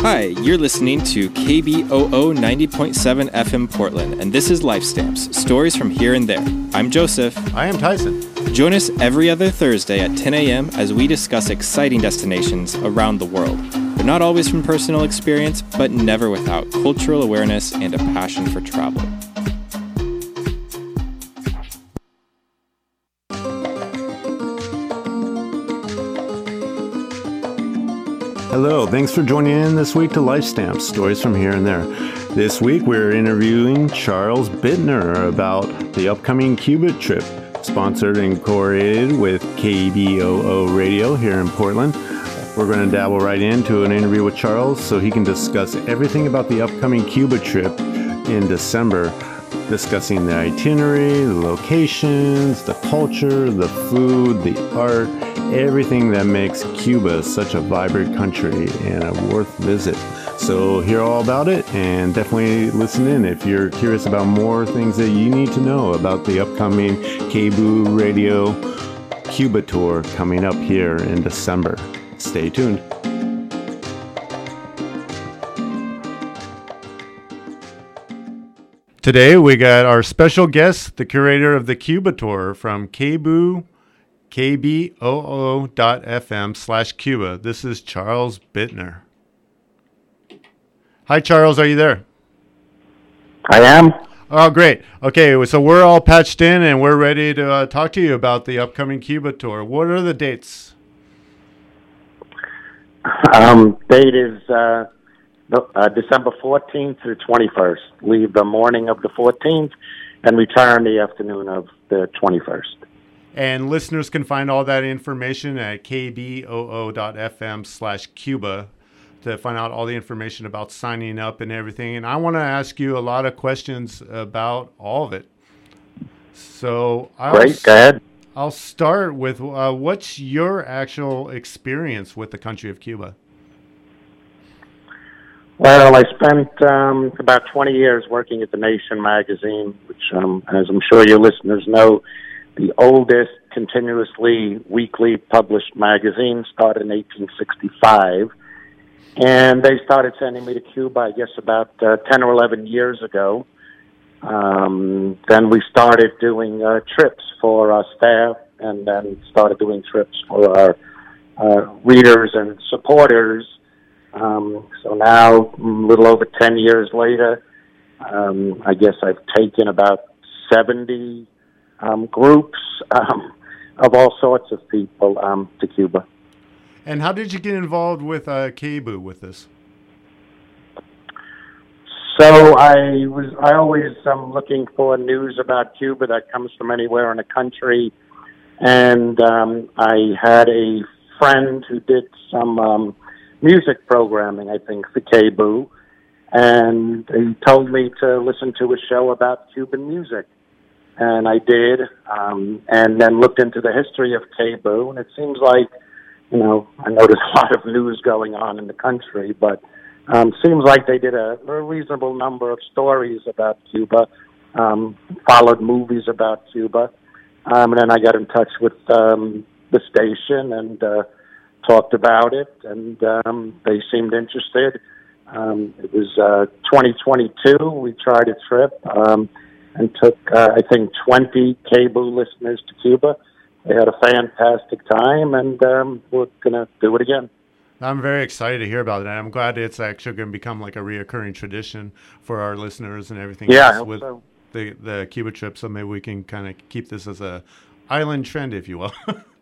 Hi, you're listening to KBOO 90.7 FM Portland, and this is Life Stamps, stories from here and there. I'm Joseph. I am Tyson. Join us every other Thursday at 10 a.m. as we discuss exciting destinations around the world. They're not always from personal experience, but never without cultural awareness and a passion for travel. Hello, thanks for joining in this week to Life Stamps, stories from here and there. This week we're interviewing Charles Bittner about the upcoming Cuba trip, sponsored and coordinated with KBOO Radio here in Portland. We're going to dabble right into an interview with Charles so he can discuss everything about the upcoming Cuba trip in December, discussing the itinerary, the locations, the culture, the food, the art, everything that makes Cuba such a vibrant country and a worth visit. So hear all about it and definitely listen in if you're curious about more things that you need to know about the upcoming KBOO Radio Cuba tour coming up here in December. Stay tuned. Today we got our special guest, the curator of the Cuba tour from KBOO, KBOO.FM/Cuba. This is Charles Bittner. Hi, Charles. Are you there? I am. Oh, great. Okay, so we're all patched in and we're ready to talk to you about the upcoming Cuba tour. What are the dates? Date is December 14th through 21st. Leave the morning of the 14th and return the afternoon of the 21st. And listeners can find all that information at kboo.fm/Cuba to find out all the information about signing up and everything. And I want to ask you a lot of questions about all of it. So Great, go ahead. I'll start with what's your actual experience with the country of Cuba? Well, I spent about 20 years working at The Nation magazine, which, as I'm sure your listeners know, the oldest continuously weekly published magazine, started in 1865. And they started sending me to Cuba, I guess, about 10 or 11 years ago. Then we started doing trips for our staff and then started doing trips for our readers and supporters. So now, a little over 10 years later, I guess I've taken about 70 groups of all sorts of people to Cuba. And how did you get involved with KBOO with this? So I always looking for news about Cuba that comes from anywhere in the country, and I had a friend who did some music programming, I think, for KBOO, and he told me to listen to a show about Cuban music. And I did, and then looked into the history of KBOO, and it seems like, I know there's a lot of news going on in the country, but seems like they did a reasonable number of stories about Cuba, followed movies about Cuba, and then I got in touch with the station and talked about it, and they seemed interested. It was 2022, we tried a trip, and took, I think, 20 KBOO listeners to Cuba. They had a fantastic time, and we're going to do it again. I'm very excited to hear about it, and I'm glad it's actually going to become like a reoccurring tradition for our listeners and everything else with so. the Cuba trip, so maybe we can kind of keep this as a island trend, if you will.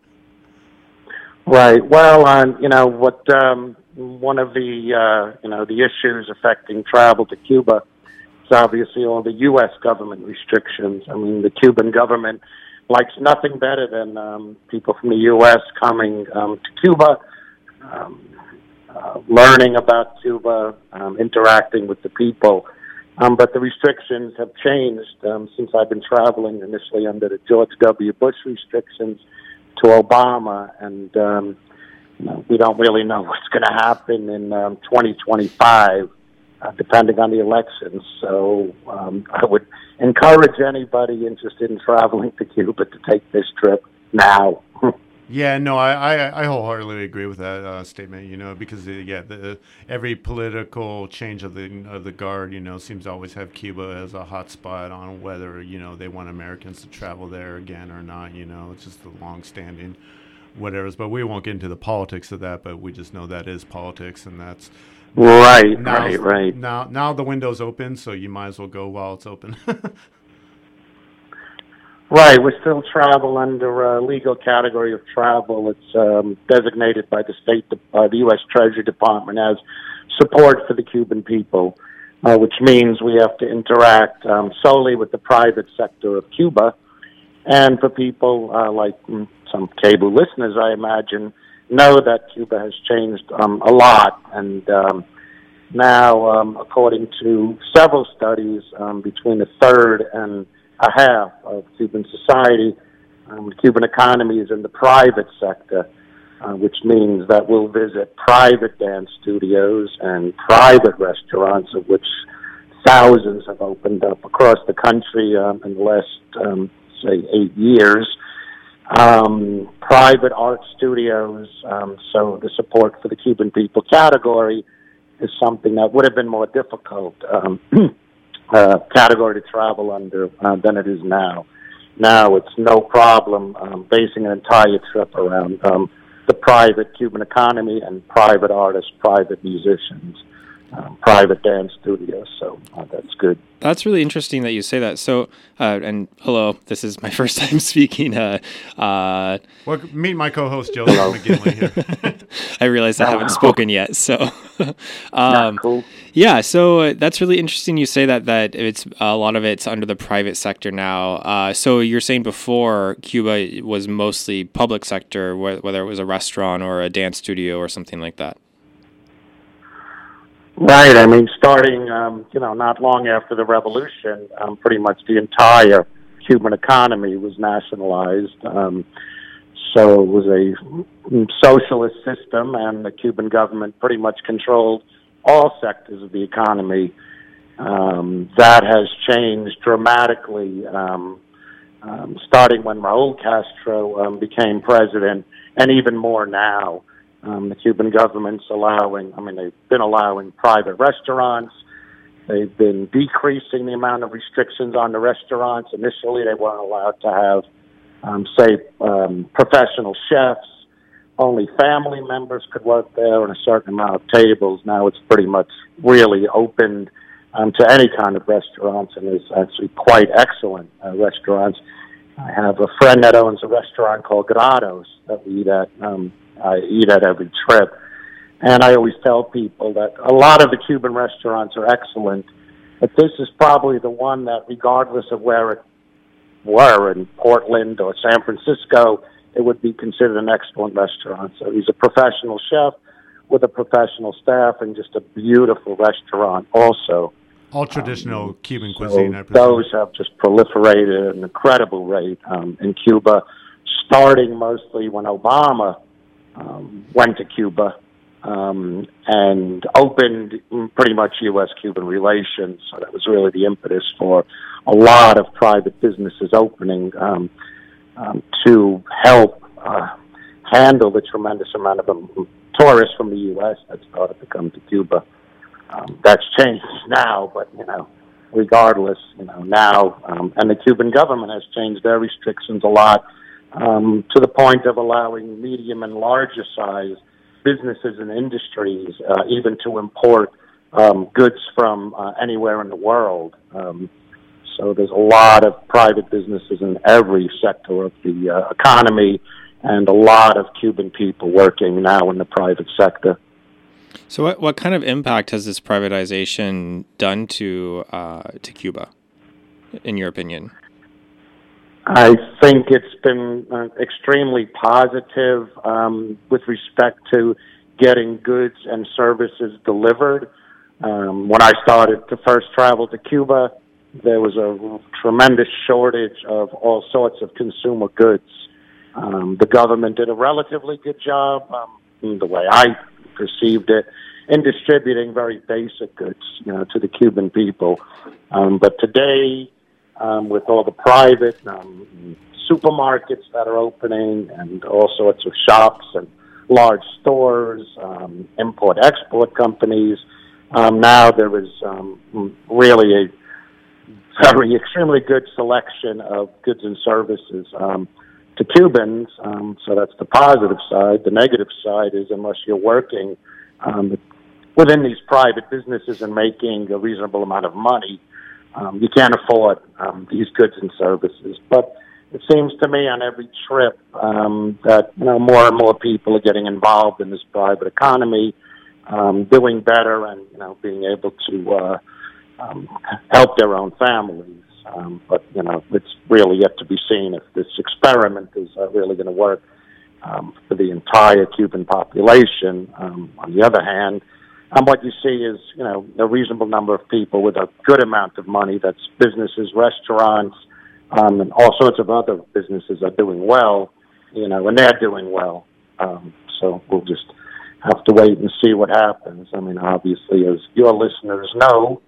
Right. Well, what one of the, the issues affecting travel to Cuba, obviously all the U.S. government restrictions. I mean, the Cuban government likes nothing better than people from the U.S. coming to Cuba, learning about Cuba, interacting with the people. But the restrictions have changed since I've been traveling, initially under the George W. Bush restrictions to Obama, and we don't really know what's going to happen in 2025. Depending on the elections. So I would encourage anybody interested in traveling to Cuba to take this trip now. Yeah, no, I wholeheartedly agree with that statement. Because every political change of the guard, seems to always have Cuba as a hot spot on whether they want Americans to travel there again or not. It's just the long-standing whatever. But we won't get into the politics of that. But we just know that is politics, and that's Right. Now the window's open, so you might as well go while it's open. Right, we still travel under a legal category of travel. It's designated by the U.S. Treasury Department as support for the Cuban people, which means we have to interact solely with the private sector of Cuba. And for people like some cable listeners, I imagine, know that Cuba has changed a lot. And now, according to several studies, between a third and a half of Cuban society, the Cuban economy is in the private sector, which means that we'll visit private dance studios and private restaurants, of which thousands have opened up across the country in the last, say, 8 years. Private art studios, so the support for the Cuban people category is something that would have been more difficult category to travel under than it is now. Now it's no problem basing an entire trip around the private Cuban economy and private artists, private musicians, private dance studios. So that's good. That's really interesting that you say that. So, and hello, this is my first time speaking. Well, meet my co-host, Joseph McGinley here. I realized I haven't spoken yet. So, Cool. Yeah, so that's really interesting. You say that it's a lot of it's under the private sector now. So you're saying before Cuba was mostly public sector, whether it was a restaurant or a dance studio or something like that. Right. I mean, starting, not long after the revolution, pretty much the entire Cuban economy was nationalized. So it was a socialist system, and the Cuban government pretty much controlled all sectors of the economy. That has changed dramatically, starting when Raul Castro became president, and even more now. The Cuban government's they've been allowing private restaurants. They've been decreasing the amount of restrictions on the restaurants. Initially, they weren't allowed to have, professional chefs. Only family members could work there and a certain amount of tables. Now it's pretty much really opened to any kind of restaurants, and it's actually quite excellent restaurants. I have a friend that owns a restaurant called Grados that we eat at. I eat at every trip. And I always tell people that a lot of the Cuban restaurants are excellent, but this is probably the one that, regardless of where it were, in Portland or San Francisco, it would be considered an excellent restaurant. So he's a professional chef with a professional staff and just a beautiful restaurant also. All traditional Cuban cuisine, I presume. Those have just proliferated at an incredible rate in Cuba, starting mostly when Obama went to Cuba and opened pretty much U.S.-Cuban relations. So that was really the impetus for a lot of private businesses opening to help handle the tremendous amount of tourists from the U.S. that started to come to Cuba. That's changed now, but, regardless, now, and the Cuban government has changed their restrictions a lot, to the point of allowing medium and larger size businesses and industries even to import goods from anywhere in the world. So there's a lot of private businesses in every sector of the economy, and a lot of Cuban people working now in the private sector. So what kind of impact has this privatization done to Cuba, in your opinion? I think it's been extremely positive with respect to getting goods and services delivered. When I started to first travel to Cuba, there was a tremendous shortage of all sorts of consumer goods. The government did a relatively good job, the way I perceived it, in distributing very basic goods, to the Cuban people. But today, with all the private supermarkets that are opening and all sorts of shops and large stores, import-export companies. Now there is really a very extremely good selection of goods and services to Cubans. So that's the positive side. The negative side is unless you're working within these private businesses and making a reasonable amount of money, you can't afford these goods and services. But it seems to me on every trip that more and more people are getting involved in this private economy, doing better, and being able to help their own families. But it's really yet to be seen if this experiment is really going to work for the entire Cuban population. On the other hand, what you see is a reasonable number of people with a good amount of money. That's businesses, restaurants, and all sorts of other businesses are doing well. And they're doing well. So we'll just have to wait and see what happens. I mean, obviously, as your listeners know,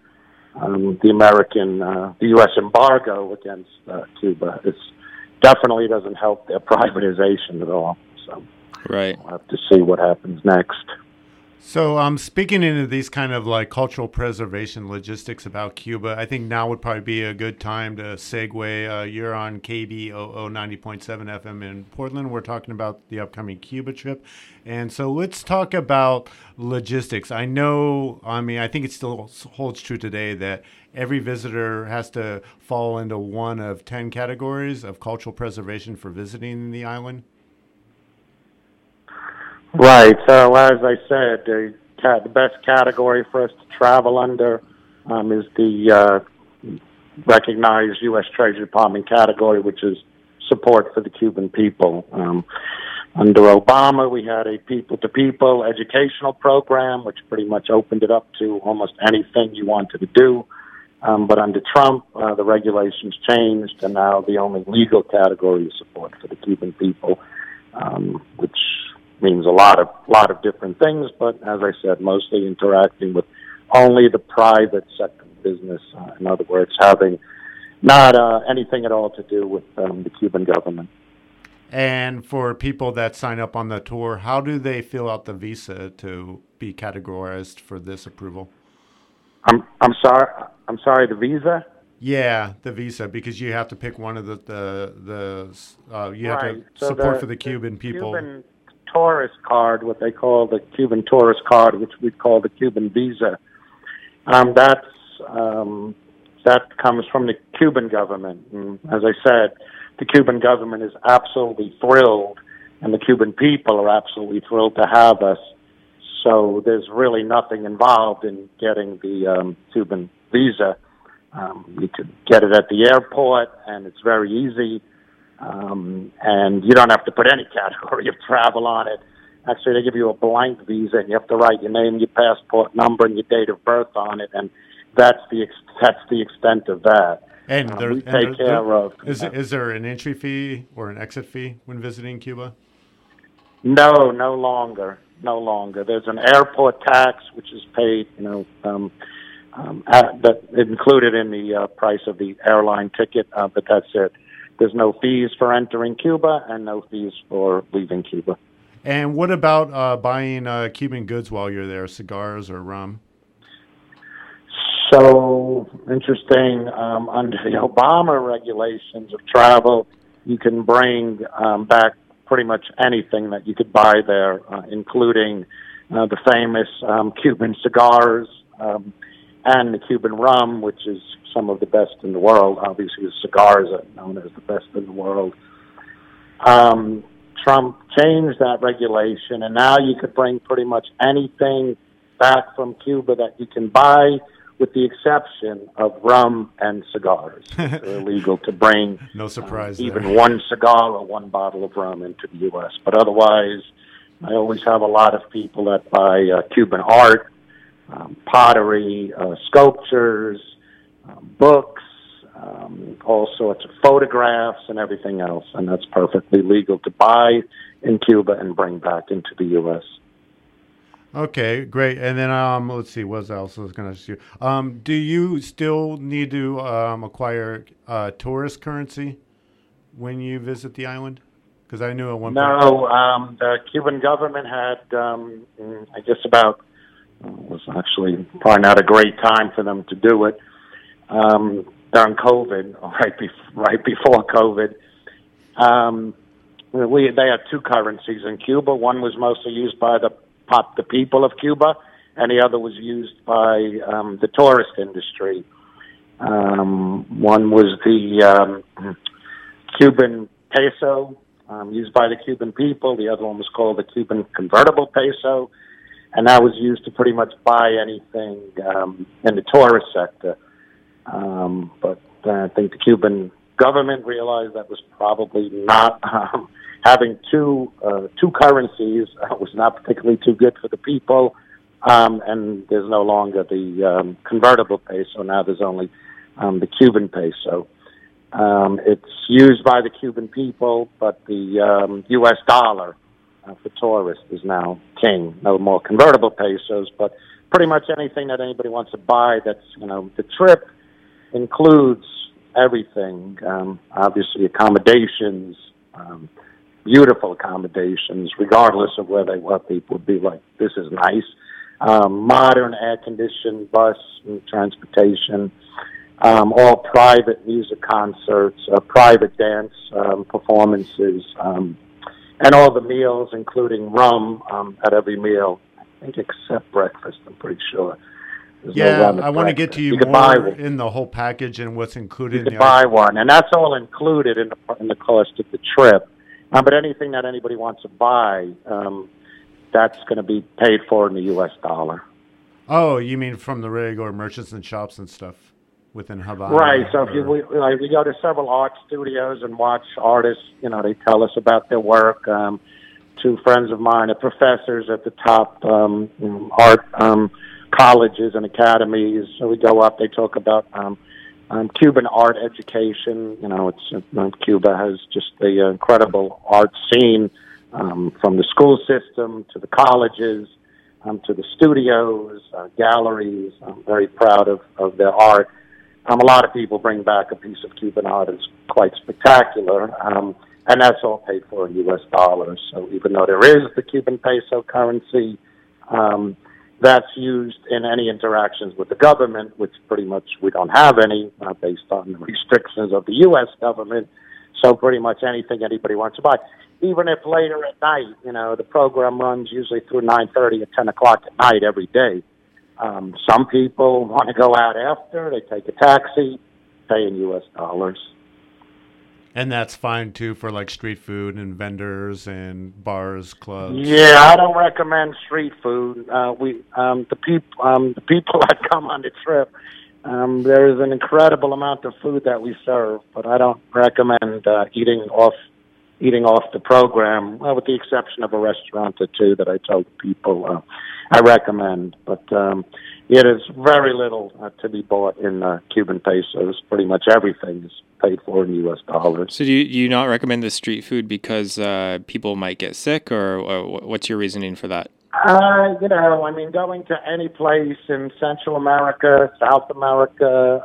the U.S. embargo against Cuba definitely doesn't help their privatization at all. So right. We'll have to see what happens next. So speaking into these kind of like cultural preservation logistics about Cuba, I think now would probably be a good time to segue. You're on KBOO 90.7 FM in Portland. We're talking about the upcoming Cuba trip. And so let's talk about logistics. I think it still holds true today that every visitor has to fall into one of 10 categories of cultural preservation for visiting the island. Right. So as I said, the best category for us to travel under is the recognized U.S. Treasury Department category, which is support for the Cuban people. Under Obama, we had a people-to-people educational program, which pretty much opened it up to almost anything you wanted to do. But under Trump, the regulations changed, and now the only legal category is support for the Cuban people, which means a lot of different things, but as I said, mostly interacting with only the private sector business. In other words, having not anything at all to do with the Cuban government. And for people that sign up on the tour, how do they fill out the visa to be categorized for this approval? I'm sorry, the visa? Yeah, the visa, because you have to pick one of the you have right. to support for the Cuban people. Cuban tourist card, what they call the Cuban tourist card, which we call the Cuban visa. That comes from the Cuban government. And as I said, the Cuban government is absolutely thrilled, and the Cuban people are absolutely thrilled to have us. So there's really nothing involved in getting the Cuban visa. You could get it at the airport, and it's very easy. And you don't have to put any category of travel on it. Actually, they give you a blank visa, and you have to write your name, your passport number, and your date of birth on it, and that's the extent of that. And we take care of. Is there an entry fee or an exit fee when visiting Cuba? No longer. There's an airport tax which is paid, that included in the price of the airline ticket, but that's it. There's no fees for entering Cuba and no fees for leaving Cuba. And what about buying Cuban goods while you're there, cigars or rum? So interesting. Under the Obama regulations of travel, you can bring back pretty much anything that you could buy there, including the famous Cuban cigars and the Cuban rum, which is some of the best in the world. Obviously, the cigars are known as the best in the world. Trump changed that regulation, and now you could bring pretty much anything back from Cuba that you can buy, with the exception of rum and cigars. It's illegal to bring no surprise even one cigar or one bottle of rum into the U.S. But otherwise, I always have a lot of people that buy Cuban art, pottery, sculptures, books, all sorts of photographs and everything else, and that's perfectly legal to buy in Cuba and bring back into the U.S. Okay, great. And then let's see, what else I was going to ask you. Do you still need to acquire tourist currency when you visit the island? Because I knew at one point. No, the Cuban government had, I guess it was actually probably not a great time for them to do it. During COVID, right before COVID, they had two currencies in Cuba. One was mostly used by the people of Cuba, and the other was used by the tourist industry. One was the Cuban peso, used by the Cuban people. The other one was called the Cuban convertible peso, and that was used to pretty much buy anything in the tourist sector. But I think the Cuban government realized that was probably not having two currencies was not particularly too good for the people, and there's no longer the convertible peso. Now there's only the Cuban peso. It's used by the Cuban people, but the U.S. dollar for tourists is now king. No more convertible pesos, but pretty much anything that anybody wants to buy that's, the trip includes everything. Obviously accommodations, beautiful accommodations, regardless of where they were. People would be like, this is nice. Modern air-conditioned bus and transportation, all private music concerts, private dance performances, and all the meals, including rum at every meal, I think except breakfast, I'm pretty sure. I want to get to you more in the whole package and what's included. You can buy one, and that's all included in the cost of the trip. But anything that anybody wants to buy, that's going to be paid for in the U.S. dollar. Oh, you mean from the rig or merchants and shops and stuff within Havana? Right. So if we go to several art studios and watch artists, they tell us about their work. Two friends of mine are professors at the top art colleges and academies. So we go up, they talk about Cuban art education. Cuba has just the incredible art scene, from the school system to the colleges, to the studios, galleries. I'm very proud of their art. A lot of people bring back a piece of Cuban art that's quite spectacular, and that's all paid for in U.S. dollars. So even though there is the Cuban peso currency, that's used in any interactions with the government, which pretty much we don't have any, based on the restrictions of the U.S. government. So pretty much anything anybody wants to buy. Even if later at night, the program runs usually through 9:30 or 10 o'clock at night every day. Some people want to go out after. They take a taxi, pay in U.S. dollars. And that's fine, too, for, like, street food and vendors and bars, clubs. Yeah, I don't recommend street food. The people that come on the trip, there is an incredible amount of food that we serve, but I don't recommend eating off the program, with the exception of a restaurant or two that I told people I recommend. But there's very little to be bought in Cuban pesos. Pretty much everything is paid for in U.S. dollars. So do you not recommend the street food because people might get sick, or what's your reasoning for that? Going to any place in Central America, South America,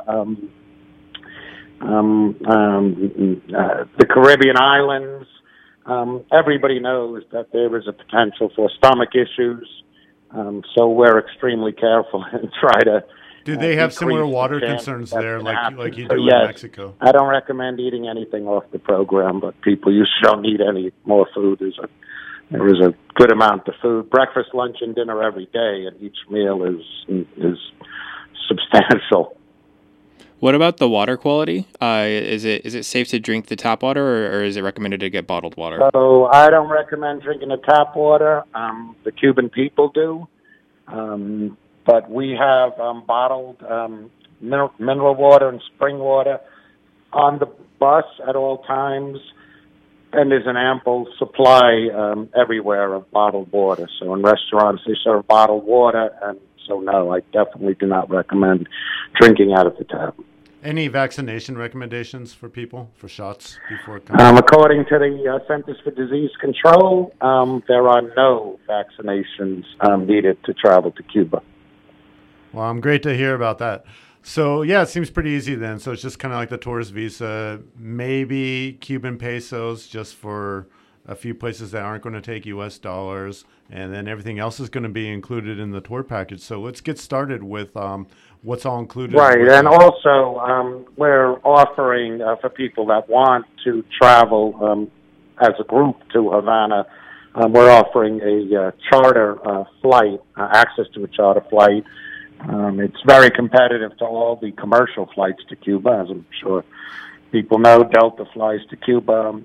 the Caribbean islands, everybody knows that there is a potential for stomach issues. So we're extremely careful and try to. Do they have similar water concerns there, like you do in Mexico? I don't recommend eating anything off the program, but people usually don't need any more food. There is a good amount of food, breakfast, lunch, and dinner every day, and each meal is substantial. What about the water quality? Is it safe to drink the tap water, or is it recommended to get bottled water? So I don't recommend drinking the tap water. The Cuban people do. But we have bottled mineral water and spring water on the bus at all times, and there's an ample supply everywhere of bottled water. So in restaurants, they serve bottled water, and so no, I definitely do not recommend drinking out of the tap. Any vaccination recommendations for people, for shots before coming? According to the Centers for Disease Control, there are no vaccinations needed to travel to Cuba. Well, I'm great to hear about that. So, yeah, it seems pretty easy then. So it's just kind of like the tourist visa, maybe Cuban pesos just for a few places that aren't going to take U.S. dollars, and then everything else is going to be included in the tour package. So let's get started with what's all included. Right, and also we're offering for people that want to travel as a group to Havana, we're offering a charter flight, access to a charter flight. It's very competitive to all the commercial flights to Cuba, as I'm sure people know. Delta flies to Cuba,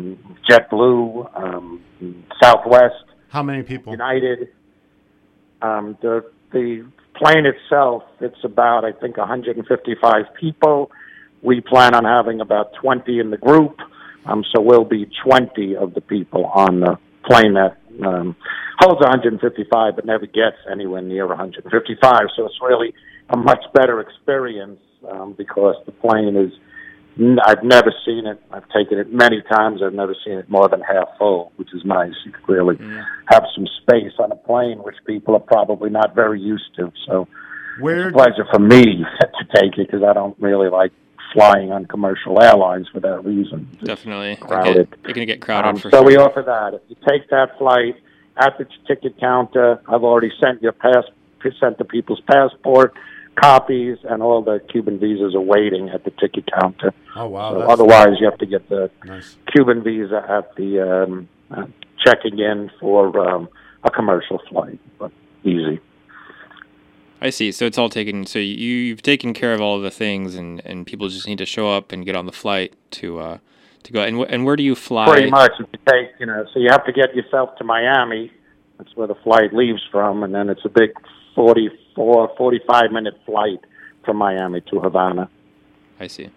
JetBlue, Southwest. How many people? United. The plane itself, it's about, I think, 155 people. We plan on having about 20 in the group, so we'll be 20 of the people on the plane that holds 155 but never gets anywhere near 155. So it's really a much better experience because the plane is, I've never seen it. I've taken it many times. I've never seen it more than half full, which is nice. You could really have some space on a plane, which people are probably not very used to. So it's a pleasure for me to take it because I don't really like flying on commercial airlines for that reason. Definitely. Crowded. You're going to get crowded for so sure. we offer that. If you take that flight at the ticket counter, I've already sent the people's passport copies, and all the Cuban visas are waiting at the ticket counter. Oh, wow. So otherwise, you have to get the Cuban visa at the checking in for a commercial flight, but easy. I see. So it's all taken. So you've taken care of all of the things, and people just need to show up and get on the flight to go. And where do you fly? Pretty much. If you take, so you have to get yourself to Miami. That's where the flight leaves from, and then it's a big 45-minute flight from Miami to Havana. I see.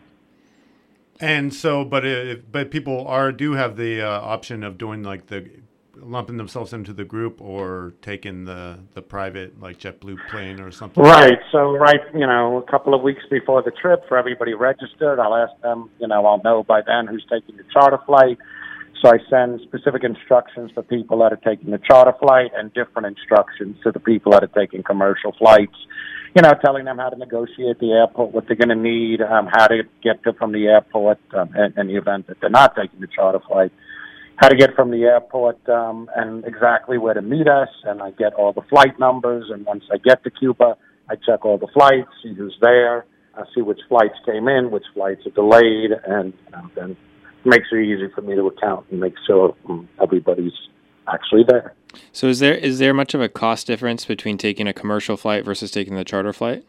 And so, but people do have the option of doing like lumping themselves into the group or taking the private like JetBlue plane or something. Right. So a couple of weeks before the trip, for everybody registered, I'll ask them. I'll know by then who's taking the charter flight. So I send specific instructions for people that are taking the charter flight and different instructions to the people that are taking commercial flights, telling them how to negotiate the airport, what they're going to need, how to get from the airport in the event that they're not taking the charter flight, how to get from the airport and exactly where to meet us. And I get all the flight numbers. And once I get to Cuba, I check all the flights, see who's there, see which flights came in, which flights are delayed, and then makes it easy for me to account and make sure everybody's actually there. So is there much of a cost difference between taking a commercial flight versus taking the charter flight?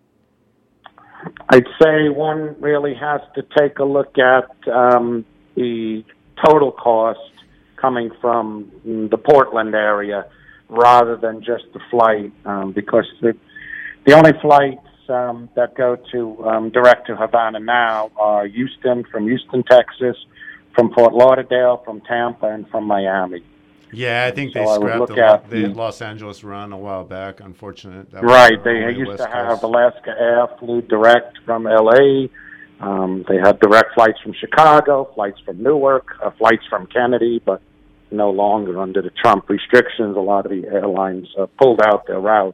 I'd say one really has to take a look at the total cost coming from the Portland area rather than just the flight because the only flights that go to direct to Havana now are from Houston, Texas, from Fort Lauderdale, from Tampa, and from Miami. Yeah, I think they scrapped the Los Angeles run a while back. Unfortunate. Right, they used to have Alaska Air flew direct from L.A. They had direct flights from Chicago, flights from Newark, flights from Kennedy, but no longer under the Trump restrictions. A lot of the airlines pulled out their routes.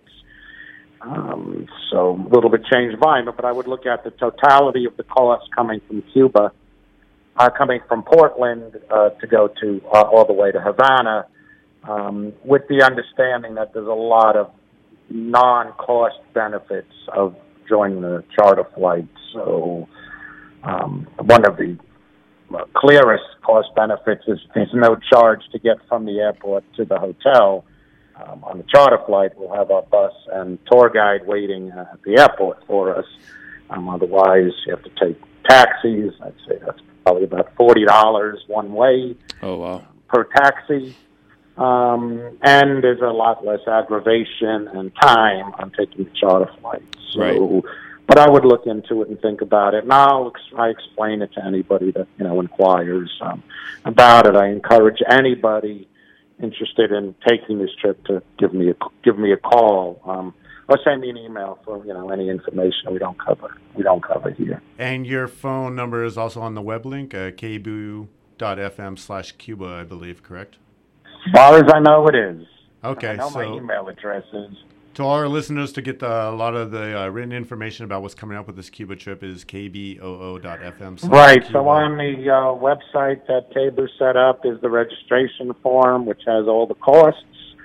So a little bit changed environment, but I would look at the totality of the costs coming from Cuba, coming from Portland to go to all the way to Havana, with the understanding that there's a lot of non-cost benefits of joining the charter flight. So one of the clearest cost benefits is there's no charge to get from the airport to the hotel. On the charter flight, we'll have our bus and tour guide waiting at the airport for us. Otherwise, you have to take taxis. I'd say that's probably about $40 one way. Oh, wow. Per taxi. And there's a lot less aggravation and time on taking the charter flight. So, right. But I would look into it and think about it. And I explain it to anybody that inquires about it. I encourage anybody interested in taking this trip to give me a call or send me an email for any information we don't cover here. And your phone number is also on the web link, kbu.fm/Cuba, I believe, correct? As far as I know, it is. Okay, I know so my email address is To all our listeners, to get a lot of the written information about what's coming up with this Cuba trip is kboo.fm. Right. So on the website that KBOO set up is the registration form, which has all the costs.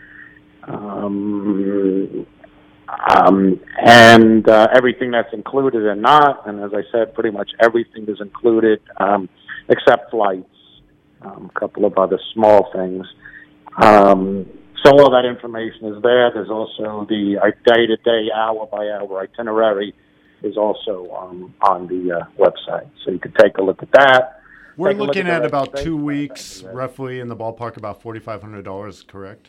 And everything that's included and not. And as I said, pretty much everything is included except flights, a couple of other small things. So all that information is there. There's also the day-to-day, hour-by-hour itinerary is also on the website. So you could take a look at that. We're looking at about 2 weeks, roughly in the ballpark, about $4,500, correct?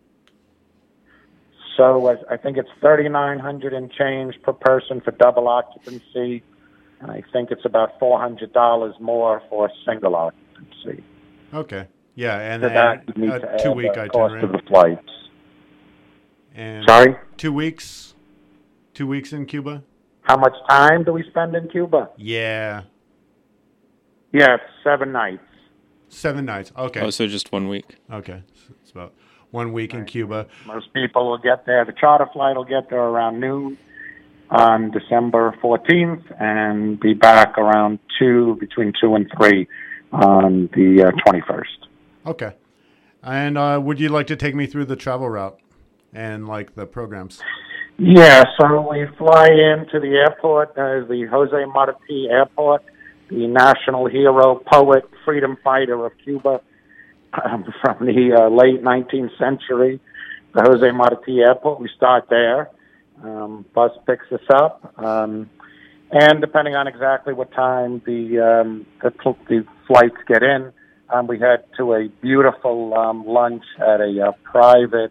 So I think it's $3,900 and change per person for double occupancy, and I think it's about $400 more for single occupancy. Okay. Yeah, and so that you need to a add 2-week the itinerary. cost of the flights. And Sorry? 2 weeks? 2 weeks in Cuba? How much time do we spend in Cuba? Yeah. Yeah, it's 7 nights. 7 nights. Okay. Oh, so just 1 week. Okay. So it's about 1 week in Cuba. Most people will get there. The charter flight will get there around noon on December 14th and be back around between 2 and 3 on the 21st. Okay. And would you like to take me through the travel route and like the programs? Yeah, so we fly into the airport, the Jose Marti Airport, the national hero, poet, freedom fighter of Cuba from the late 19th century, the Jose Marti Airport. We start there. Bus picks us up. And depending on exactly what time the flights get in, we head to a beautiful lunch at a private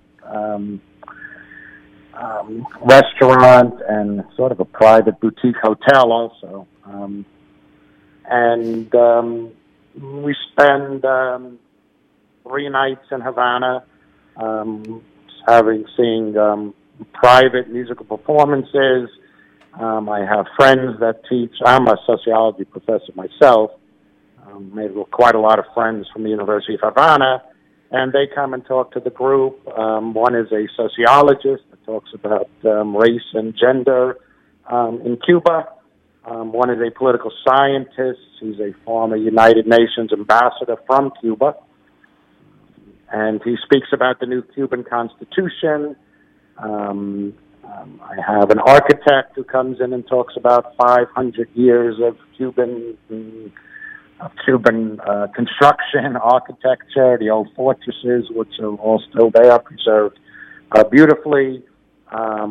restaurant and sort of a private boutique hotel also. And we spend 3 nights in Havana, seeing private musical performances. I have friends that teach. I'm a sociology professor myself. Made quite a lot of friends from the University of Havana, and they come and talk to the group. One is a sociologist that talks about race and gender in Cuba. One is a political scientist. He's a former United Nations ambassador from Cuba. And he speaks about the new Cuban Constitution. I have an architect who comes in and talks about 500 years of Cuban construction, architecture, the old fortresses, which are all still there, preserved beautifully. A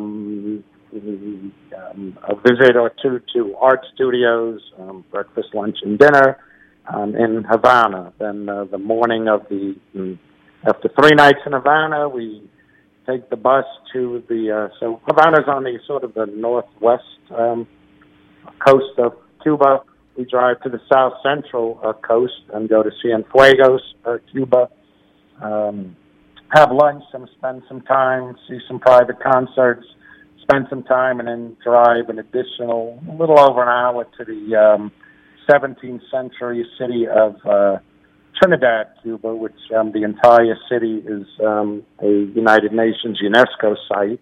visit or two to art studios, breakfast, lunch, and dinner in Havana. Then the morning of after 3 nights in Havana, we take the bus to so Havana's on the sort of the northwest coast of Cuba. We drive to the south central coast and go to Cienfuegos, Cuba. Have lunch and spend some time, see some private concerts, spend some time, and then drive a little over an hour to the 17th century city of Trinidad, Cuba, which the entire city is a United Nations UNESCO site.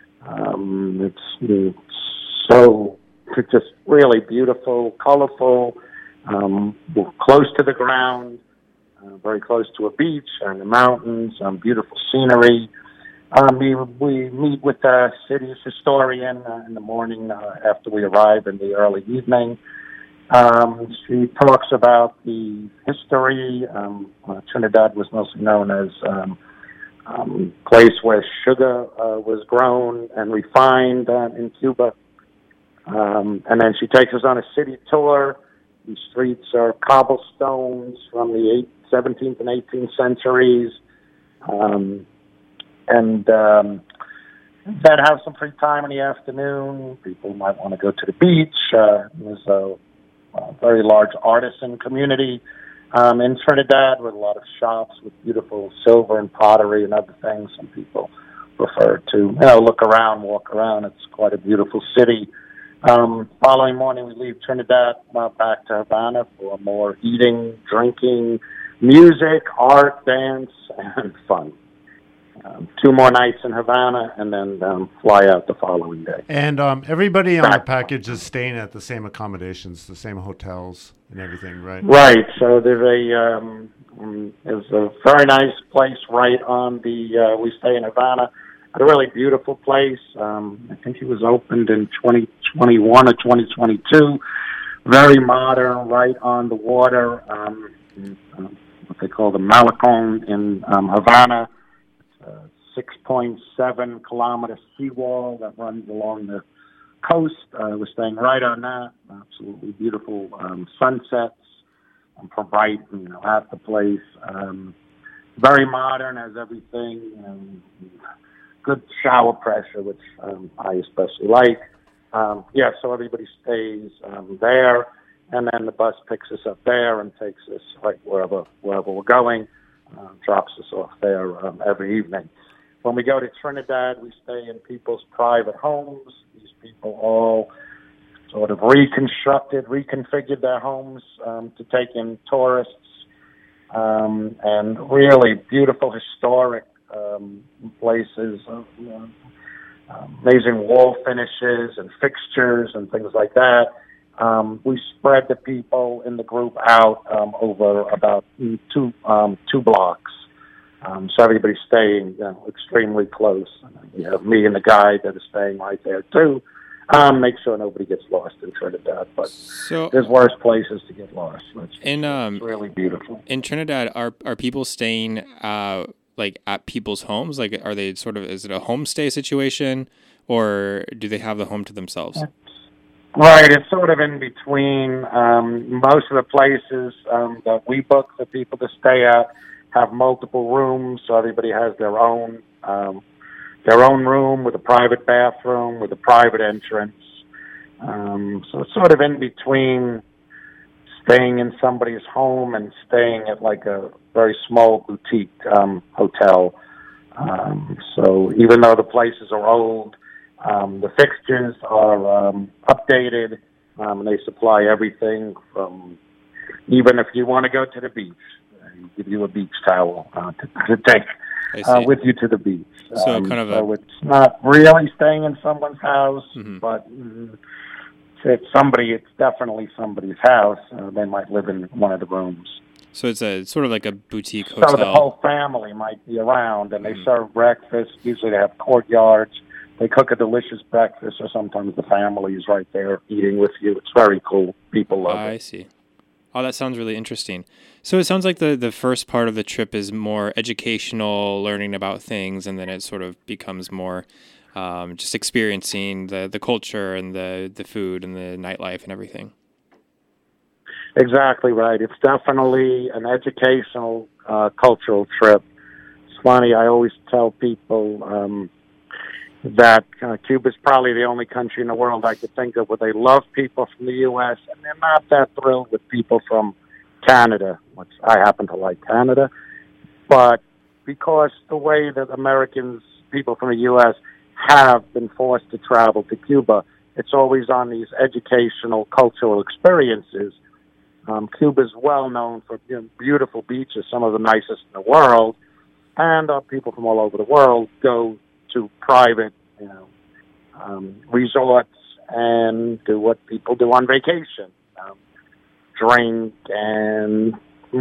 It's just really beautiful, colorful, close to the ground, very close to a beach and the mountains, beautiful scenery. We meet with the city's historian in the morning after we arrive in the early evening. She talks about the history. Trinidad was mostly known as a place where sugar was grown and refined in Cuba. And then she takes us on a city tour. The streets are cobblestones from the 17th and 18th centuries. And then have some free time in the afternoon. People might want to go to the beach. There's a very large artisan community in Trinidad with a lot of shops with beautiful silver and pottery and other things. Some people prefer to look around, walk around. It's quite a beautiful city. Following morning, we leave Trinidad back to Havana for more eating, drinking, music, art, dance, and fun. 2 more nights in Havana, and then fly out the following day. And everybody on the package is staying at the same accommodations, the same hotels and everything, right? Right. So there's a very nice place right on the. We stay in Havana, a really beautiful place. I think it was opened in 2021 or 2022. Very modern, right on the water. What they call the Malecon in Havana. 6.7 kilometer seawall that runs along the coast. We're staying right on that. Absolutely beautiful sunsets from right, at the place. Very modern, has everything. Good shower pressure, which I especially like. So everybody stays there, and then the bus picks us up there and takes us right wherever we're going. Drops us off there every evening. When we go to Trinidad, we stay in people's private homes. These people all sort of reconfigured their homes to take in tourists, and really beautiful historic places, amazing wall finishes and fixtures and things like that. We spread the people in the group out over about two blocks. So everybody's staying extremely close. We have me and the guide that is staying right there too. Make sure nobody gets lost in Trinidad, but there's worse places to get lost. It's really beautiful. In Trinidad, are people staying like at people's homes? Like, are they is it a homestay situation, or do they have the home to themselves? Right, it's sort of in between. Most of the places that we book for people to stay at have multiple rooms, so everybody has their own room with a private bathroom, with a private entrance. So it's sort of in between staying in somebody's home and staying at like a very small boutique hotel. So even though the places are old, the fixtures are updated, and they supply everything from, even if you want to go to the beach, give you a beach towel to take with you to the beach. So it's not really staying in someone's house, but it's definitely somebody's house. They might live in one of the rooms. So it's sort of like a boutique hotel. So the whole family might be around, and they serve breakfast. Usually they have courtyards. They cook a delicious breakfast, or sometimes the family is right there eating with you. It's very cool. People love it. I see. Oh, that sounds really interesting. So it sounds like the first part of the trip is more educational, learning about things, and then it sort of becomes more just experiencing the culture and the food and the nightlife and everything. Exactly right. It's definitely an educational, cultural trip. It's funny, I always tell people that Cuba's probably the only country in the world I could think of where they love people from the U.S. and they're not that thrilled with people from Canada, which I happen to like Canada. But because the way that people from the U.S. have been forced to travel to Cuba, it's always on these educational, cultural experiences. Cuba's well known for beautiful beaches, some of the nicest in the world, and people from all over the world go to private, resorts and do what people do on vacation, drink and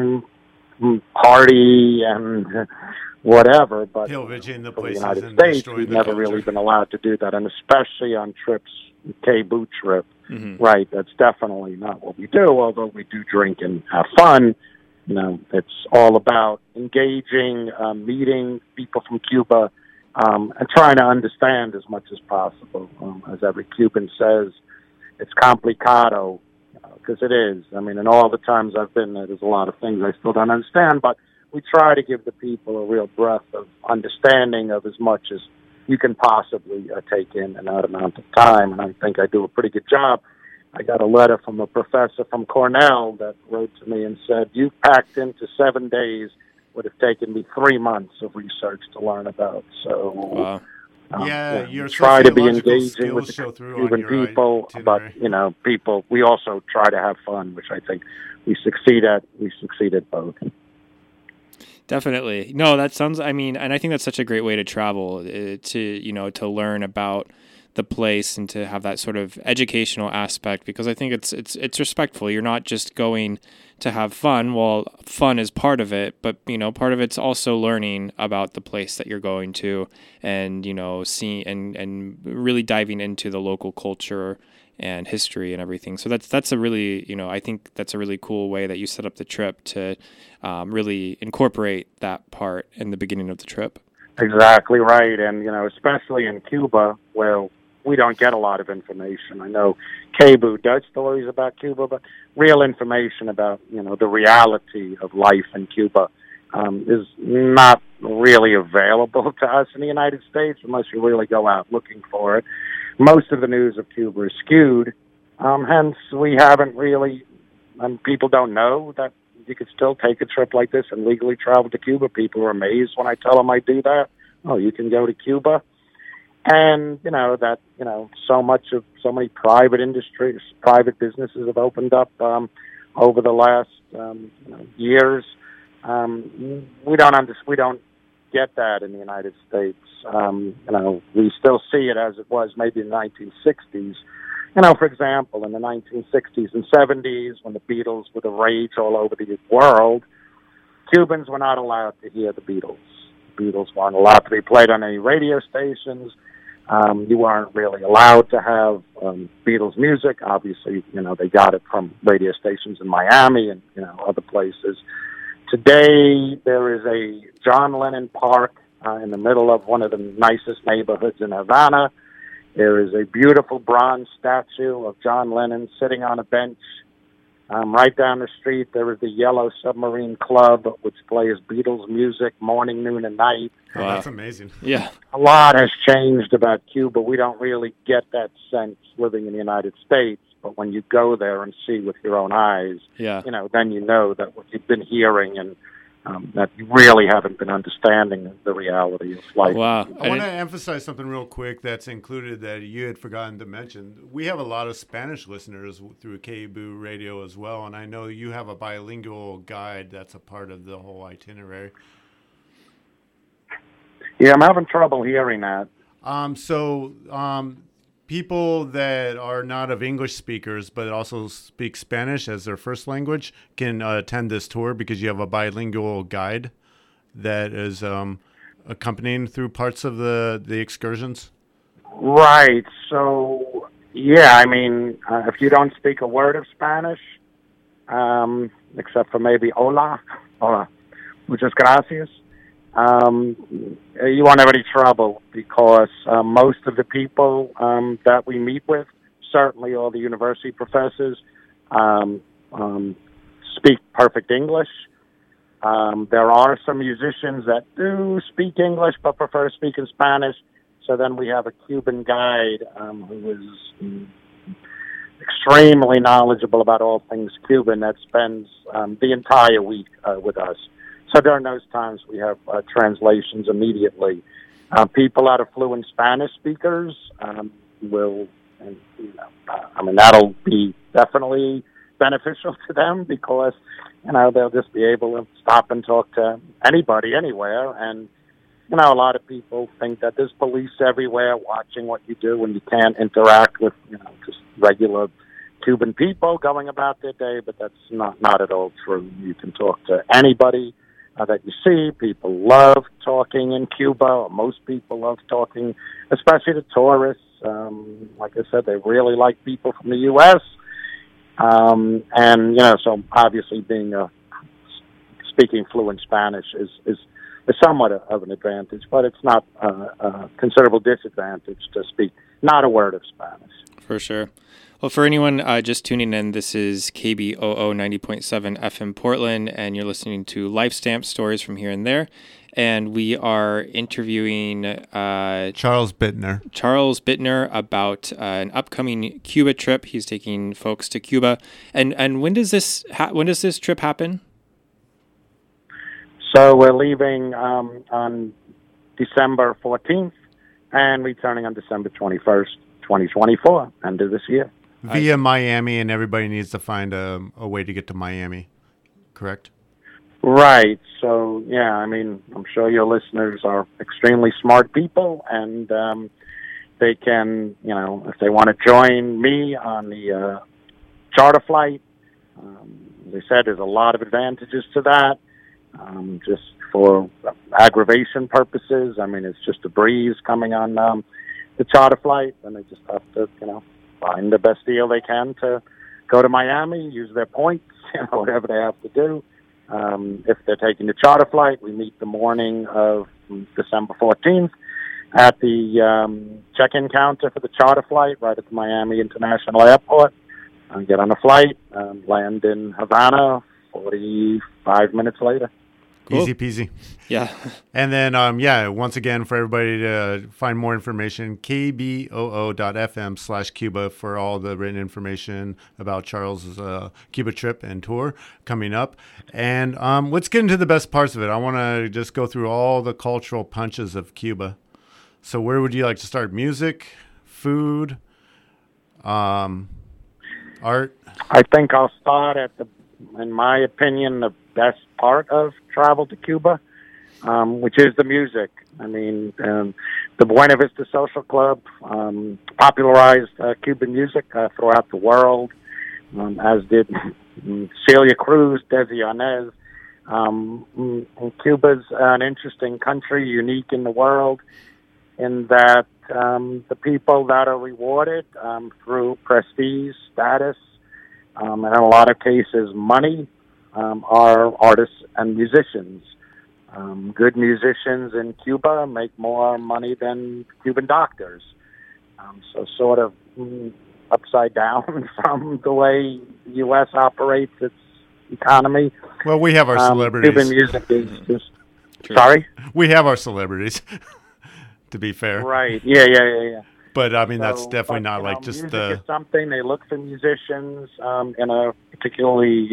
party and whatever. But pillaging the for the places United and States, destroying we've the never culture. really been allowed to do that, and especially on trips, K-Boot trip. Right, that's definitely not what we do, although we do drink and have fun. It's all about engaging, meeting people from Cuba, and trying to understand as much as possible. As every Cuban says, it's complicado, because it is. I mean, in all the times I've been there, there's a lot of things I still don't understand, but we try to give the people a real breadth of understanding of as much as you can possibly take in that amount of time, and I think I do a pretty good job. I got a letter from a professor from Cornell that wrote to me and said, "You packed into 7 days would have taken me 3 months of research to learn about." So, wow. Your try to be sociological engaging with skills show the through Cuban on your people, itinerary. but people. We also try to have fun, which I think we succeed at. We succeed at both. Definitely. No, that sounds, I mean, and I think that's such a great way to travel, to learn about the place and to have that sort of educational aspect, because I think it's respectful. You're not just going to have fun. Well, fun is part of it, but part of it's also learning about the place that you're going to, and seeing and really diving into the local culture and history and everything. So that's a really, I think that's a really cool way that you set up the trip to really incorporate that part in the beginning of the trip. Exactly right. And, especially in Cuba, where we don't get a lot of information. I know KBOO does stories about Cuba, but real information about, the reality of life in Cuba is not really available to us in the United States unless you really go out looking for it. Most of the news of Cuba is skewed, hence we haven't really, and people don't know that you could still take a trip like this and legally travel to Cuba. People are amazed when I tell them I do that. Oh, you can go to Cuba? And, so many private industries, private businesses have opened up over the last years. We don't get that in the United States. We still see it as it was maybe in the 1960s. For example, in the 1960s and 70s, when the Beatles were the rage all over the world, Cubans were not allowed to hear the Beatles. The Beatles weren't allowed to be played on any radio stations. You weren't really allowed to have Beatles music. Obviously, they got it from radio stations in Miami and, other places. Today, there is a John Lennon Park in the middle of one of the nicest neighborhoods in Havana. There is a beautiful bronze statue of John Lennon sitting on a bench. Right down the street, there is the Yellow Submarine Club, which plays Beatles music morning, noon, and night. Wow. Oh, that's amazing. Yeah. A lot has changed about Cuba. We don't really get that sense living in the United States, but when you go there and see with your own eyes, then you know that what you've been hearing and that you really haven't been understanding the reality of life. Wow. I want to emphasize something real quick that's included that you had forgotten to mention. We have a lot of Spanish listeners through KBOO radio as well, and I know you have a bilingual guide that's a part of the whole itinerary. Yeah, I'm having trouble hearing that. People that are not of English speakers but also speak Spanish as their first language can attend this tour because you have a bilingual guide that is accompanying through parts of the excursions. Right. So, if you don't speak a word of Spanish, except for maybe hola, muchas gracias, you won't have any trouble because most of the people that we meet with, certainly all the university professors, speak perfect English. There are some musicians that do speak English but prefer to speak in Spanish. So then we have a Cuban guide who is extremely knowledgeable about all things Cuban that spends the entire week with us. So during those times, we have translations immediately. People that are fluent Spanish speakers that'll be definitely beneficial to them because, they'll just be able to stop and talk to anybody, anywhere. And, a lot of people think that there's police everywhere watching what you do and you can't interact with, just regular Cuban people going about their day, but that's not at all true. You can talk to anybody that you see. People love talking in Cuba, or most people love talking, especially the tourists. Like I said, they really like people from the U.S. So obviously speaking fluent Spanish is somewhat of an advantage, but it's not a considerable disadvantage to speak not a word of Spanish. For sure. Well, for anyone just tuning in, this is KBOO 90.7 FM Portland, and you're listening to LifeStamp Stories from Here and There. And we are interviewing Charles Bittner. Charles Bittner about an upcoming Cuba trip. He's taking folks to Cuba. And when does this trip happen? So we're leaving on December 14th and returning on December 21st, 2024, end of this year. Via Miami, and everybody needs to find a way to get to Miami, correct? Right. So, yeah, I mean, I'm sure your listeners are extremely smart people, and they can, if they want to join me on the charter flight, as I said, there's a lot of advantages to that. Just for aggravation purposes, I mean, it's just a breeze coming on the charter flight, and they just have to, find the best deal they can to go to Miami, use their points, whatever they have to do. If they're taking the charter flight, we meet the morning of December 14th at the check-in counter for the charter flight right at the Miami International Airport. Get on a flight, land in Havana 45 minutes later. Cool. Easy peasy. Yeah. And then, once again, for everybody to find more information, kboo.fm/Cuba for all the written information about Charles' Cuba trip and tour coming up. And let's get into the best parts of it. I want to just go through all the cultural punches of Cuba. So where would you like to start? Music, food, art? I think I'll start at in my opinion, the best part of travel to Cuba, which is the music. I mean, the Buena Vista Social Club popularized Cuban music throughout the world, as did Celia Cruz, Desi Arnaz. Cuba's an interesting country, unique in the world, in that the people that are rewarded through prestige, status, and in a lot of cases money, are artists and musicians. Good musicians in Cuba make more money than Cuban doctors. So sort of upside down from the way the U.S. operates its economy. Well, we have our celebrities. Cuban music is just... Sorry? We have our celebrities, to be fair. Right. Yeah. But, I mean, that's definitely not like just music the... is something. They look for musicians in a particularly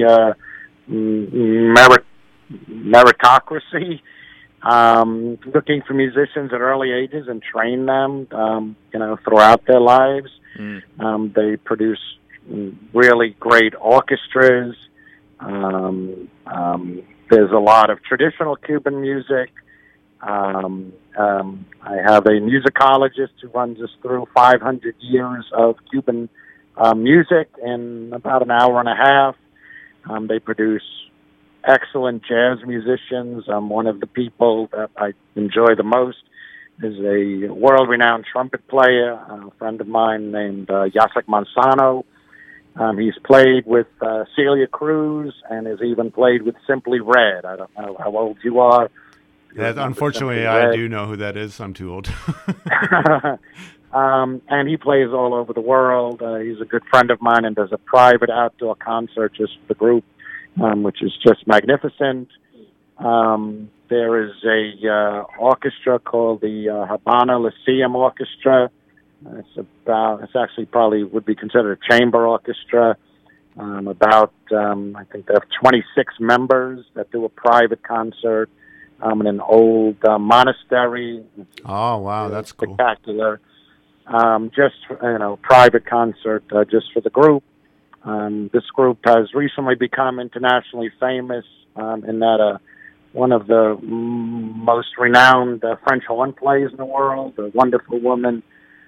meritocracy, looking for musicians at early ages and train them, throughout their lives. They produce really great orchestras. There's a lot of traditional Cuban music. I have a musicologist who runs us through 500 years of Cuban music in about an hour and a half. They produce excellent jazz musicians. One of the people that I enjoy the most is a world-renowned trumpet player, a friend of mine named Jacek Manzano. He's played with Celia Cruz and has even played with Simply Red. I don't know how old you are. Unfortunately, I do know who that is. I'm too old. And he plays all over the world. He's a good friend of mine and does a private outdoor concert just for the group, which is just magnificent. There is a orchestra called the Habana Lyceum Orchestra. It's actually probably would be considered a chamber orchestra. I think they have 26 members that do a private concert in an old monastery. Oh, wow, that's cool. Spectacular. Private concert just for the group. This group has recently become internationally famous in that one of the most renowned French horn players in the world, a wonderful woman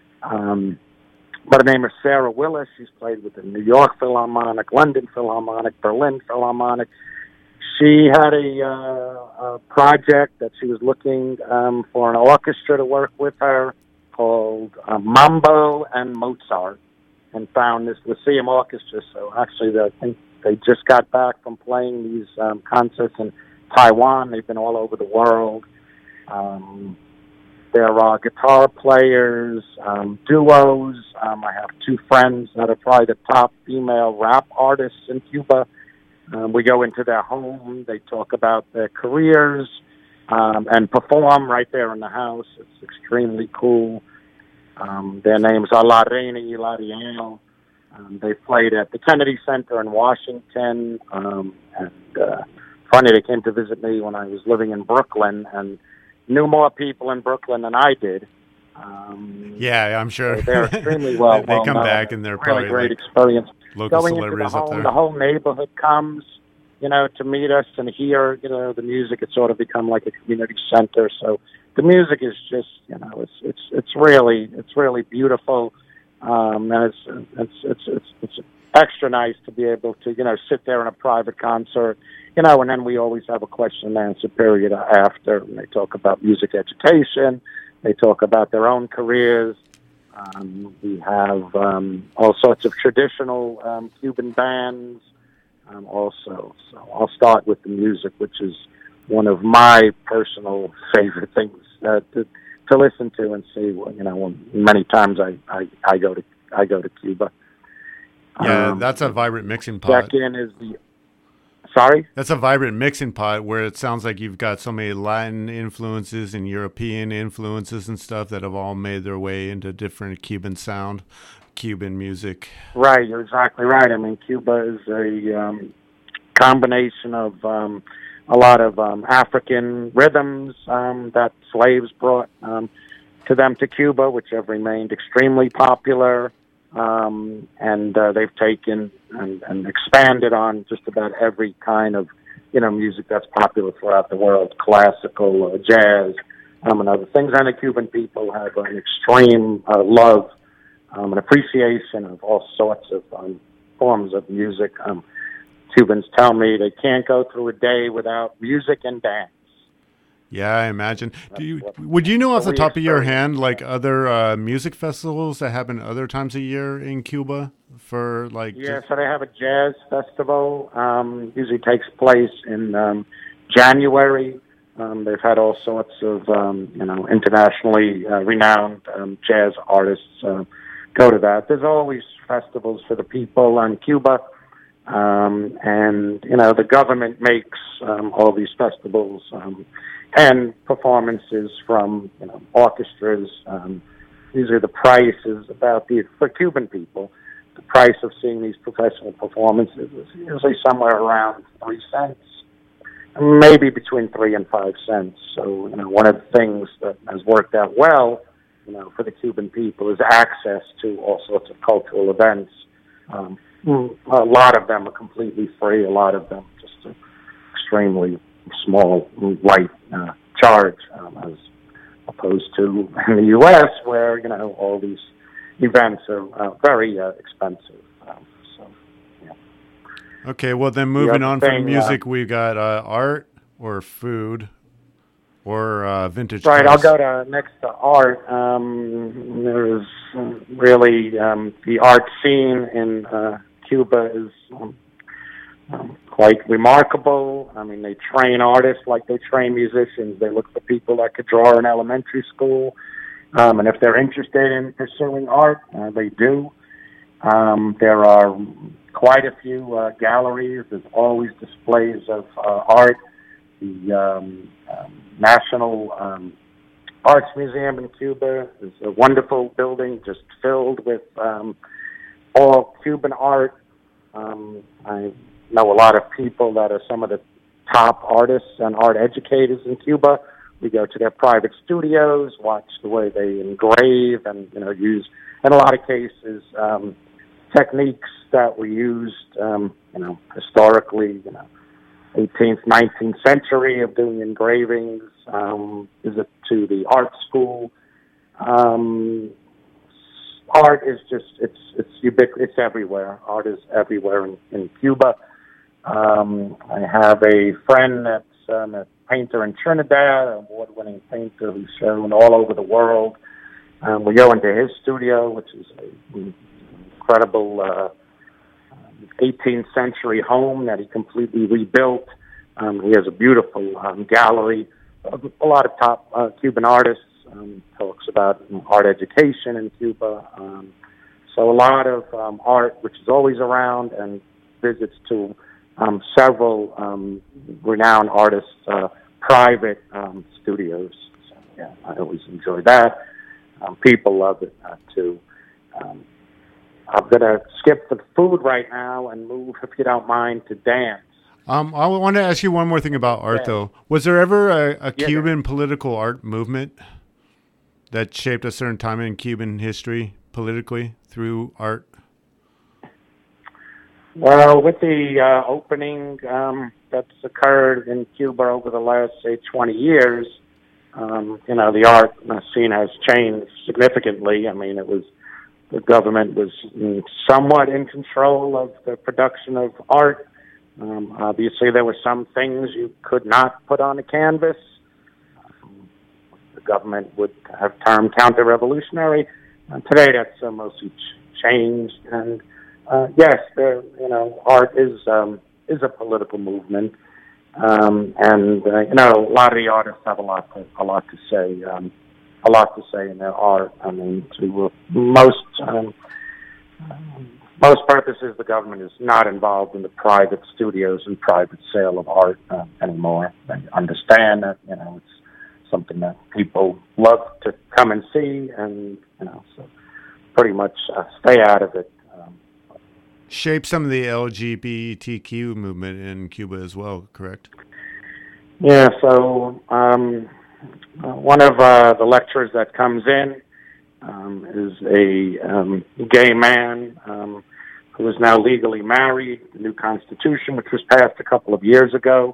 by the name of Sarah Willis. She's played with the New York Philharmonic, London Philharmonic, Berlin Philharmonic. She had a project that she was looking for an orchestra to work with her called Mambo and Mozart, and found this Lyceum Orchestra. So actually, I think they just got back from playing these concerts in Taiwan. They've been all over the world. There are guitar players, duos. I have two friends that are probably the top female rap artists in Cuba. We go into their home. They talk about their careers and perform right there in the house. It's extremely cool. Their names are La Reina y Lariel. They played at the Kennedy Center in Washington. Funny, they came to visit me when I was living in Brooklyn and knew more people in Brooklyn than I did. Yeah, I'm sure. So they're extremely well They come back and they're really probably great like experience. local Going celebrities into the home, up there. the whole neighborhood comes. to meet us and hear, the music. It's sort of become like a community center. So the music is just, it's really beautiful. And it's extra nice to be able to, sit there in a private concert, and then we always have a question and answer period after, and they talk about music education. They talk about their own careers. We have all sorts of traditional Cuban bands also. So I'll start with the music, which is one of my personal favorite things to listen to and see. Many times I go to Cuba. Yeah, that's a vibrant mixing pot. Second is Sorry? That's a vibrant mixing pot where it sounds like you've got so many Latin influences and European influences and stuff that have all made their way into different Cuban sound, Cuban music. Right, you're exactly right. I mean, Cuba is a combination of a lot of African rhythms that slaves brought to them to Cuba, which have remained extremely popular. And they've taken and expanded on just about every kind of, music that's popular throughout the world, classical, jazz, and other things. And the Cuban people have an extreme love and appreciation of all sorts of forms of music. Cubans tell me they can't go through a day without music and dance. Yeah, I imagine. Would you know off the top of your hand, like other music festivals that happen other times a year in Cuba for like? Yeah, so they have a jazz festival. Usually takes place in January. They've had all sorts of internationally renowned jazz artists go to that. There's always festivals for the people on Cuba, and the government makes all these festivals. And performances from orchestras. Usually the price is for Cuban people, the price of seeing these professional performances is usually somewhere around 3 cents, maybe between 3 and 5 cents. So, one of the things that has worked out well, for the Cuban people is access to all sorts of cultural events. A lot of them are completely free, a lot of them just extremely small light charge, as opposed to in the U.S. where all these events are very expensive. Okay, well then moving on from music, we got art or food or vintage. Right, cars. I'll go next to art. There's really the art scene in Cuba is quite remarkable. I mean, they train artists like they train musicians. They look for people that could draw in elementary school. And if they're interested in pursuing art, they do. There are quite a few galleries. There's always displays of art. The National Arts Museum in Cuba is a wonderful building just filled with all Cuban art. I know a lot of people that are some of the top artists and art educators in Cuba. We go to their private studios, watch the way they engrave and, use, in a lot of cases, techniques that were used, historically, 18th, 19th century of doing engravings, visit to the art school. Art is just, it's ubiquitous, it's everywhere. Art is everywhere in Cuba. I have a friend that's a painter in Trinidad, an award-winning painter who's shown all over the world. We go into his studio, which is an incredible 18th century home that he completely rebuilt. He has a beautiful gallery of a lot of top Cuban artists. Talks about art education in Cuba. So a lot of art, which is always around, and visits to several renowned artists' private studios. So, yeah, I always enjoy that. People love it too. I'm going to skip the food right now and move, if you don't mind, to dance. I want to ask you one more thing about art, though. Was there ever a Cuban political art movement that shaped a certain time in Cuban history politically through art? Well, with the opening that's occurred in Cuba over the last, say, 20 years, the art scene has changed significantly. I mean, the government was somewhat in control of the production of art. Obviously, there were some things you could not put on a canvas. The government would have termed counter-revolutionary. Today, that's mostly changed, and yes, art is a political movement, and a lot of the artists have a lot to say, in their art. I mean, to most purposes, the government is not involved in the private studios and private sale of art anymore. They understand that it's something that people love to come and see, and so pretty much stay out of it. Shape some of the LGBTQ movement in Cuba as well, correct? Yeah, so one of the lecturers that comes in is a gay man who is now legally married. The new constitution, which was passed a couple of years ago,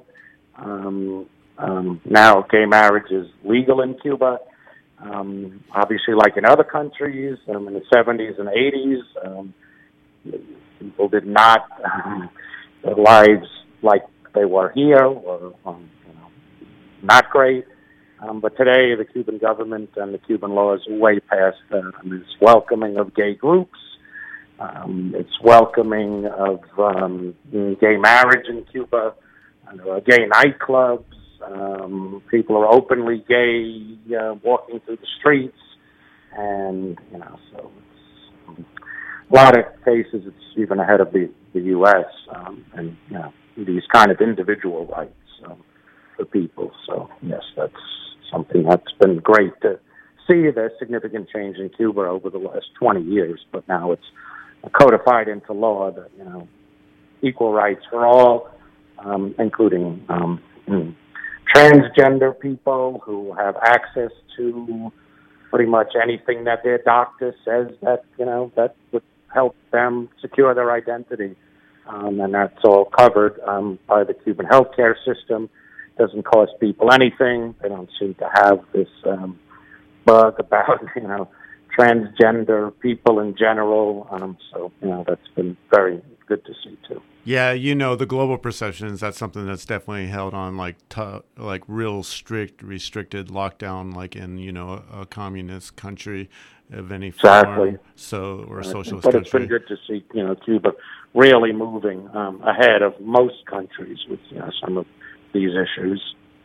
now gay marriage is legal in Cuba. Obviously, like in other countries, in the 70s and 80s, people did not their lives like they were here, or not great. But today, the Cuban government and the Cuban laws are way past that. It's welcoming of gay groups. It's welcoming of gay marriage in Cuba. Gay nightclubs. People are openly gay, walking through the streets, and so it's a lot of cases. It's even ahead of the U.S. And these kind of individual rights for people. So yes, that's something that's been great to see. There's significant change in Cuba over the last 20 years, but now it's codified into law that equal rights for all, including transgender people who have access to pretty much anything that their doctor says that that would help them secure their identity, and that's all covered by the Cuban healthcare system. Doesn't cost people anything. They don't seem to have this bug about transgender people in general. So that's been very good to see too. Yeah, the global perceptions, that's something that's definitely held on like real strict, restricted lockdown, like in a communist country of any form. Exactly. Or a socialist but country. It's been good to see Cuba really moving ahead of most countries with some of these issues.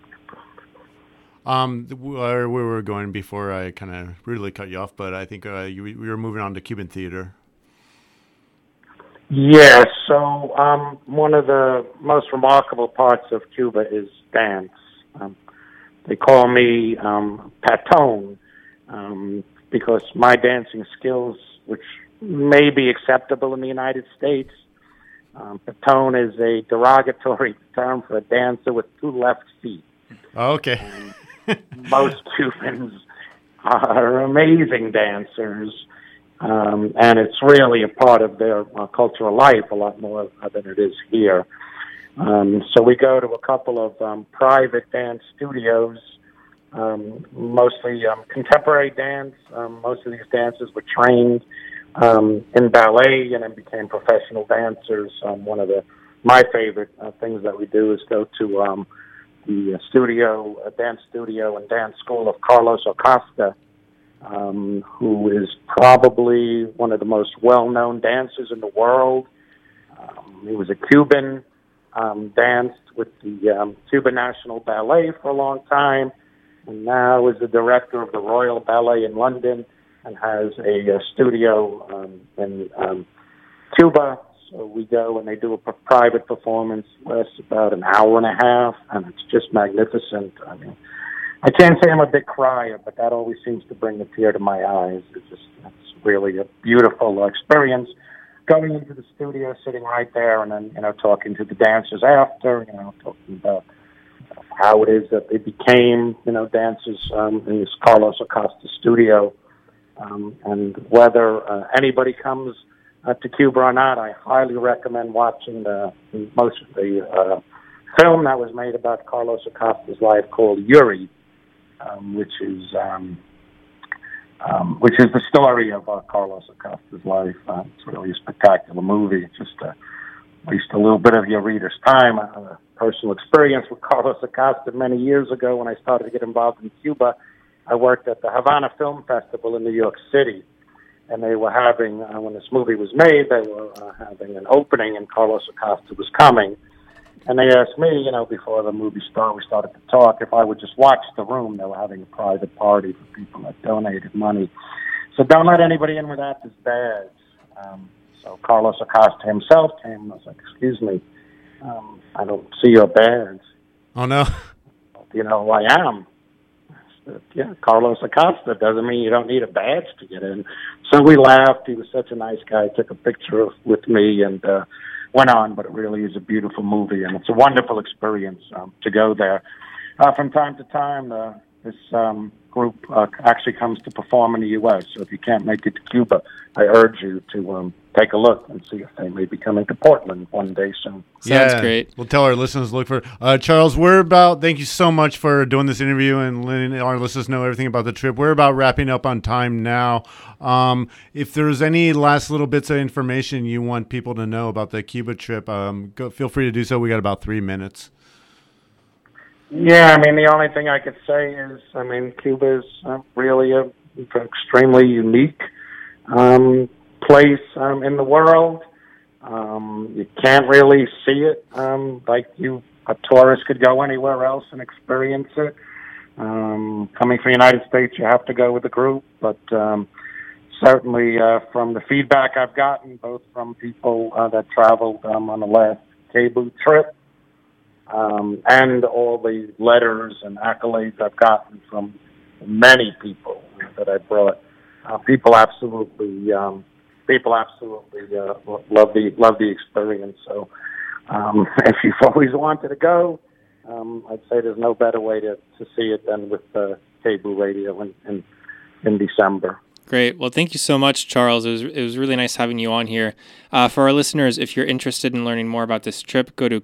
Where we were going before I kind of rudely cut you off, but I think we were moving on to Cuban theater. Yeah, so one of the most remarkable parts of Cuba is dance. They call me Patone because my dancing skills, which may be acceptable in the United States, Patone is a derogatory term for a dancer with two left feet. Okay. Most Cubans are amazing dancers, and it's really a part of their cultural life a lot more than it is here. So we go to a couple of private dance studios, mostly contemporary dance. Most of these dancers were trained in ballet and then became professional dancers. One of my favorite things that we do is go to the dance studio and dance school of Carlos Acosta, who is probably one of the most well-known dancers in the world. He was a Cuban, danced with the Cuban National Ballet for a long time, and now is the director of the Royal Ballet in London and has a studio in Cuba. So we go and they do a private performance, lasts about an hour and a half, and it's just magnificent. I mean, I can't say I'm a big crier, but that always seems to bring a tear to my eyes. It's really a beautiful experience. Going into the studio, sitting right there, and then talking to the dancers after, talking about how it is that they became dancers in this Carlos Acosta studio, and whether anybody comes to Cuba or not, I highly recommend watching the film that was made about Carlos Acosta's life called Yuri, which is the story of Carlos Acosta's life. It's really a spectacular movie. It's just waste a little bit of your reader's time. I had a personal experience with Carlos Acosta many years ago when I started to get involved in Cuba. I worked at the Havana Film Festival in New York City, and they were having, when this movie was made, they were having an opening, and Carlos Acosta was coming. And they asked me, before the movie started, we started to talk, if I would just watch the room. They were having a private party for people that donated money. So don't let anybody in without this badge. So Carlos Acosta himself came. I was like, excuse me, I don't see your badge. Oh, no. You know who I am. I said, yeah, Carlos Acosta. Doesn't mean you don't need a badge to get in. So we laughed. He was such a nice guy. Took a picture with me and went on. But it really is a beautiful movie, and it's a wonderful experience to go there. From time to time, this group actually comes to perform in the U.S., so if you can't make it to Cuba, I urge you to take a look and see if they may be coming to Portland one day soon. Sounds great. We'll tell our listeners to look for Charles, thank you so much for doing this interview and letting our listeners know everything about the trip. We're about wrapping up on time now. If there's any last little bits of information you want people to know about the Cuba trip, feel free to do so. We got about 3 minutes. Yeah, the only thing I could say is, Cuba is really an extremely unique place in the world. You can't really see it like a tourist could go anywhere else and experience it. Coming from the United States, you have to go with a group, but certainly from the feedback I've gotten, both from people that traveled on the last Cebu trip, and all the letters and accolades I've gotten from many people that I brought, people absolutely love the experience. So if you've always wanted to go, I'd say there's no better way to see it than with Cebu Radio in December. Great. Well, thank you so much, Charles. It was really nice having you on here. For our listeners, if you're interested in learning more about this trip, go to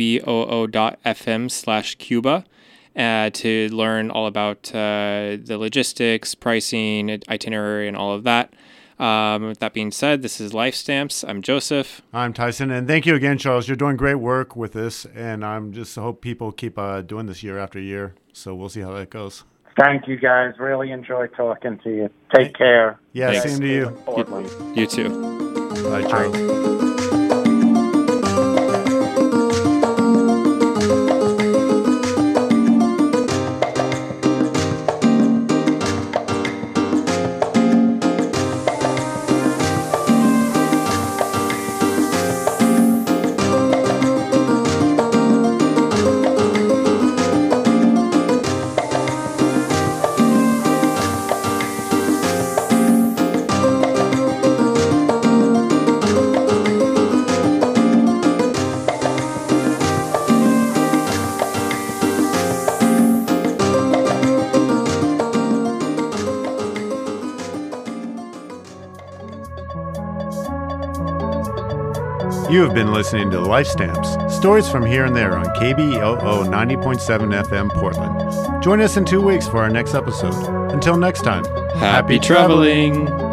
kboo.fm/Cuba to learn all about the logistics, pricing, itinerary, and all of that. With that being said, this is Life Stamps. I'm Joseph. I'm Tyson, and thank you again, Charles. You're doing great work with this, and I'm just hope people keep doing this year after year. So we'll see how that goes. Thank you, guys. Really enjoy talking to you. Take care. Yeah, Thanks. Same to you. You too. Bye, Charles. You have been listening to Life Stamps, stories from here and there on KBOO 90.7 FM Portland. Join us in 2 weeks for our next episode. Until next time, Happy traveling.